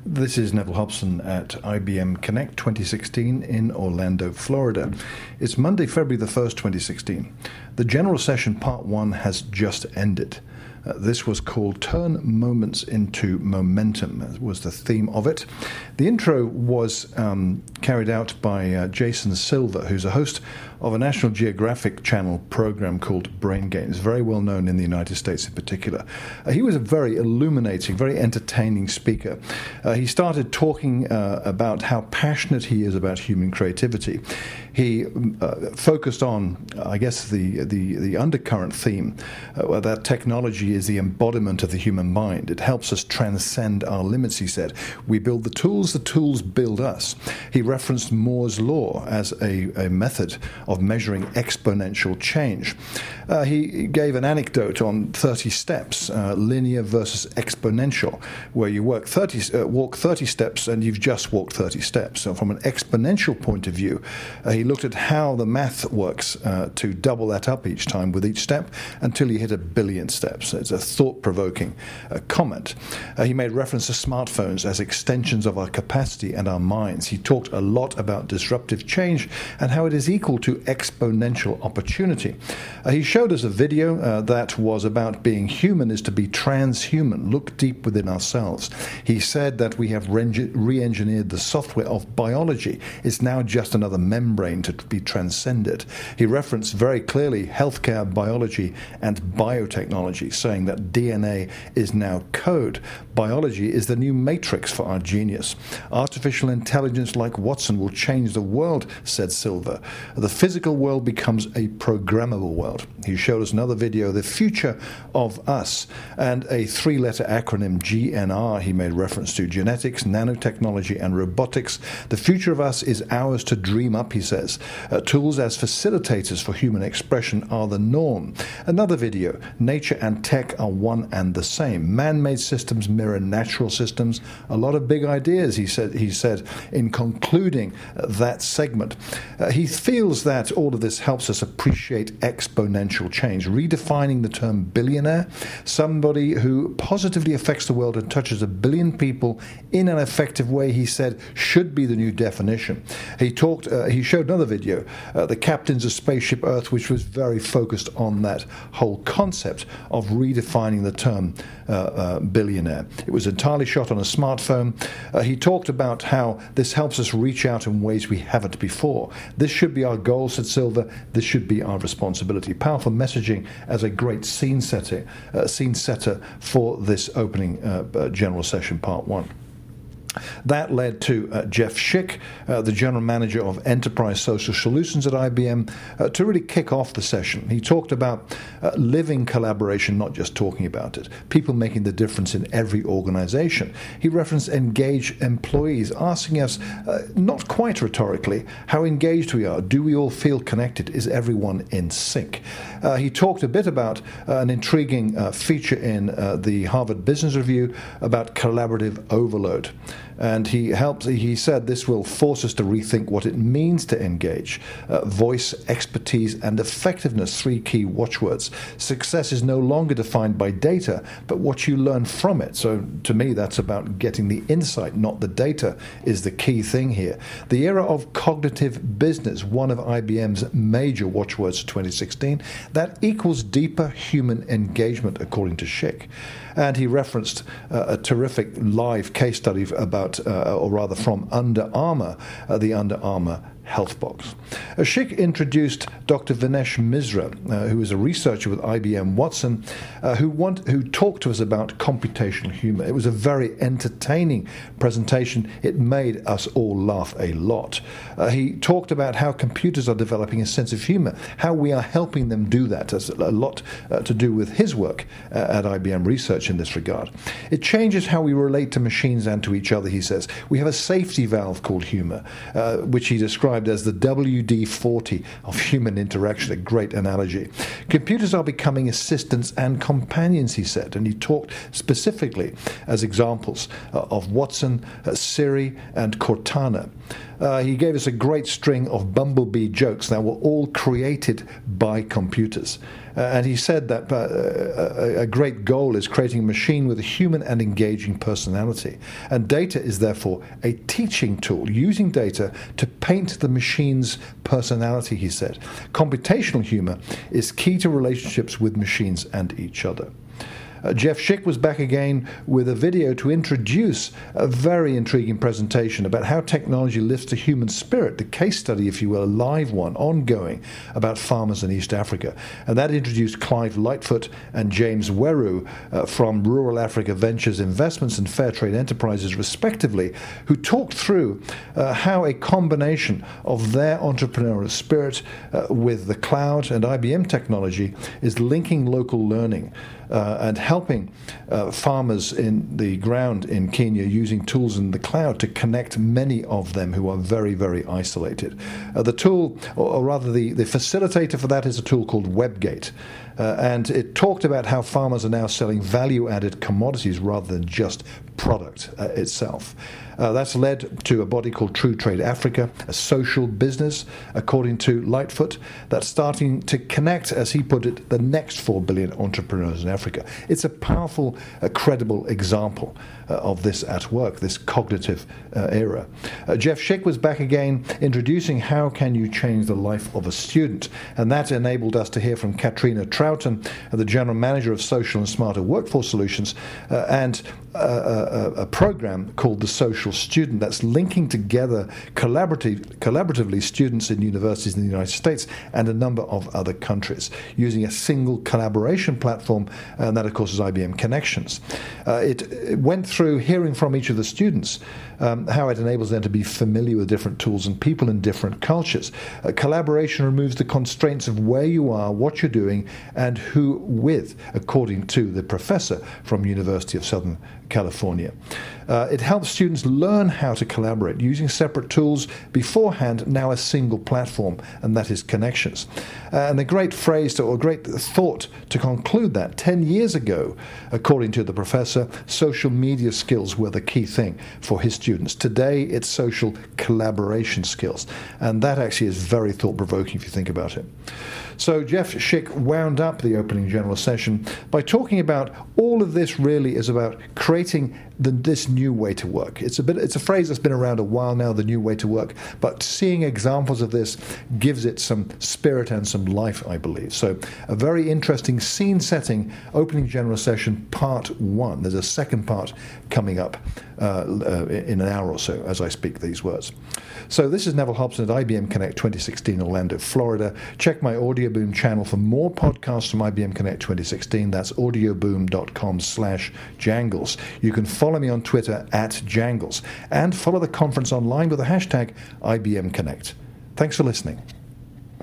This is Neville Hobson at IBM Connect 2016 in Orlando, Florida. It's Monday, February the 1st, 2016. The General Session Part 1 has just ended. This was called Turn Moments into Momentum, was the theme of it. The intro was carried out by Jason Silver, who's a host of a National Geographic Channel program called Brain Games, very well known in the United States in particular. He was a very illuminating, very entertaining speaker. He started talking about how passionate he is about human creativity. He focused on, I guess, the undercurrent theme that technology is the embodiment of the human mind. It helps us transcend our limits, he said. We build the tools build us. He referenced Moore's Law as a method of measuring exponential change. He gave an anecdote on 30 steps, linear versus exponential, where you walk 30 steps and you've just walked 30 steps. So from an exponential point of view, he looked at how the math works to double that up each time with each step until you hit 1 billion steps. It's a thought-provoking comment. He made reference to smartphones as extensions of our capacity and our minds. He talked a lot about disruptive change and how it is equal to exponential opportunity. He showed us a video that was about being human is to be transhuman, look deep within ourselves. He said that we have re-engineered the software of biology. It's now just another membrane to be transcended. He referenced very clearly healthcare, biology, and biotechnology, saying that DNA is now code. Biology is the new matrix for our genius. Artificial intelligence like Watson will change the world, said Silver. The physical world becomes a programmable world. He showed us another video, the future of us, and a 3-letter acronym, GNR, he made reference to: genetics, nanotechnology, and robotics. The future of us is ours to dream up, he says. Tools as facilitators for human expression are the norm. Another video, nature and tech are one and the same. Man-made systems mirror natural systems. A lot of big ideas, he said in concluding that segment. He feels that all of this helps us appreciate exponential change, redefining the term billionaire, somebody who positively affects the world and touches 1 billion people in an effective way, he said, should be the new definition. He showed another video, the captains of Spaceship Earth, which was very focused on that whole concept of redefining the term billionaire. It was entirely shot on a smartphone. He talked about how this helps us reach out in ways we haven't before. This should be our goal, said Silver. This should be our responsibility. Powerful messaging as a great scene setter for this opening General Session Part 1. That led to Jeff Schick, the General Manager of Enterprise Social Solutions at IBM, to really kick off the session. He talked about living collaboration, not just talking about it, people making the difference in every organization. He referenced engaged employees, asking us, not quite rhetorically, how engaged we are. Do we all feel connected? Is everyone in sync? He talked a bit about an intriguing feature in the Harvard Business Review about collaborative overload. And he said this will force us to rethink what it means to engage. Voice, expertise, and effectiveness, 3 key watchwords. Success is no longer defined by data, but what you learn from it. So to me, that's about getting the insight, not the data, is the key thing here. The era of cognitive business, one of IBM's major watchwords 2016, that equals deeper human engagement, according to Schick. And he referenced a terrific live case study from Under Armour, the Under Armour Health Box. Schick introduced Dr. Vinesh Misra, who is a researcher with IBM Watson, who talked to us about computational humor. It was a very entertaining presentation. It made us all laugh a lot. He talked about how computers are developing a sense of humor, how we are helping them do that. Has a lot to do with his work at IBM Research in this regard. It changes how we relate to machines and to each other, he says. We have a safety valve called humor, which he described as the WD-40 of human interaction, a great analogy. Computers are becoming assistants and companions, he said, and he talked specifically as examples of Watson, Siri, and Cortana. He gave us a great string of bumblebee jokes that were all created by computers. And he said that a great goal is creating a machine with a human and engaging personality. And data is therefore a teaching tool, using data to paint the machine's personality, he said. Computational humor is key to relationships with machines and each other. Jeff Schick was back again with a video to introduce a very intriguing presentation about how technology lifts the human spirit, the case study, if you will, a live one, ongoing, about farmers in East Africa. And that introduced Clive Lightfoot and James Weru from Rural Africa Ventures Investments and Fairtrade Enterprises, respectively, who talked through how a combination of their entrepreneurial spirit with the cloud and IBM technology is linking local learning and helping farmers in the ground in Kenya using tools in the cloud to connect many of them who are very, very isolated. The tool, or rather the facilitator for that, is a tool called WebGate. And it talked about how farmers are now selling value-added commodities rather than just product itself. That's led to a body called True Trade Africa, a social business, according to Lightfoot, that's starting to connect, as he put it, the next 4 billion entrepreneurs in Africa. It's a powerful, credible example of this at work, this cognitive era. Jeff Schick was back again introducing how can you change the life of a student, and that enabled us to hear from Katrina Troughton, the General Manager of Social and Smarter Workforce Solutions, and a program called The Social Student that's linking together collaboratively students in universities in the United States and a number of other countries using a single collaboration platform, and that, of course, is IBM Connections. It went through hearing from each of the students how it enables them to be familiar with different tools and people in different cultures. Collaboration removes the constraints of where you are, what you're doing, and who with, according to the professor from University of Southern California. It helps students learn how to collaborate using separate tools beforehand, now a single platform, and that is Connections. And a great phrase or great thought to conclude that, 10 years ago, according to the professor, social media skills were the key thing for his students. Today, it's social collaboration skills. And that actually is very thought-provoking if you think about it. So Jeff Schick wound up the opening general session by talking about all of this really is about creating this new way to work. It's a phrase that's been around a while now, the new way to work, but seeing examples of this gives it some spirit and some life, I believe. So a very interesting scene-setting opening general session, part 1. There's a second part coming up in an hour or so as I speak these words. So this is Neville Hobson at IBM Connect 2016, Orlando, Florida. Check my Audioboom channel for more podcasts from IBM Connect 2016. That's audioboom.com/Jangles. You can follow me on Twitter @Jangles and follow the conference online with the hashtag IBM Connect. Thanks for listening.